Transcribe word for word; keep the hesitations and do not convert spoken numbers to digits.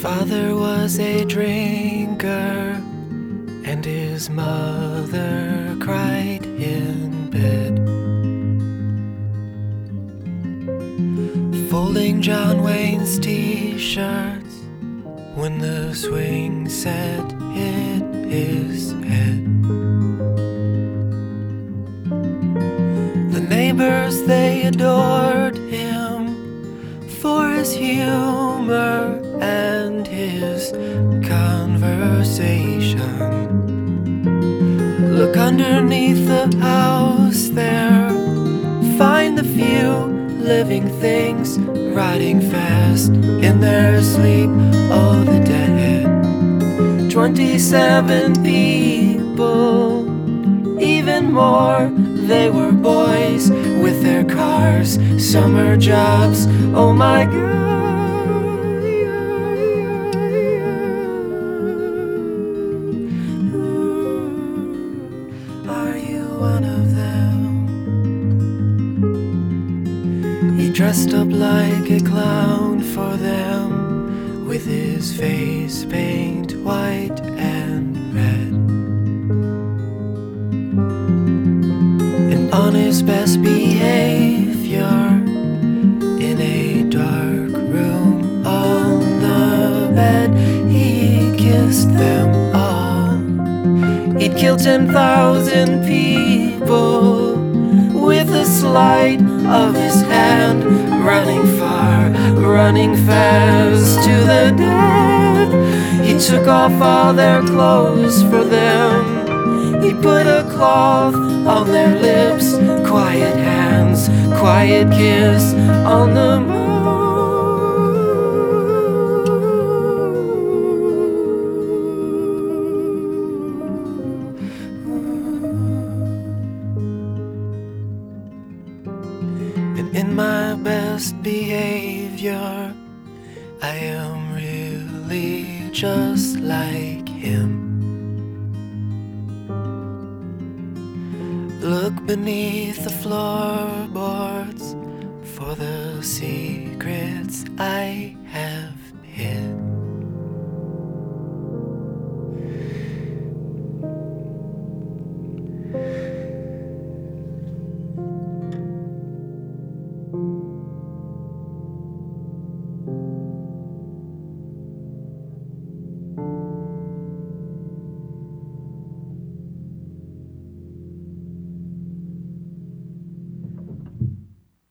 father was a drinker, and his mother cried in bed. Folding John Wayne's t-shirts when the swing set hit his head. The neighbors, they adored him for his humor and his conversation. Look underneath the house there, find the few living things riding fast in their sleep. Oh, the dead. Twenty-seven people, even more. They were boys with their cars, summer jobs. Oh my God. Are you one of them? He dressed up like a clown for them, with his face paint white and red. And on his best behavior, in a dark room on the bed, he kissed them all. He'd killed ten thousand people with a sleight of his hand, running far, running fast to the dead. He took off all their clothes for them. He put a cloth on their lips, quiet hands, quiet kiss on the moon. And in my best behavior, I am really just like him. Look beneath the floorboards for the secrets I have hid.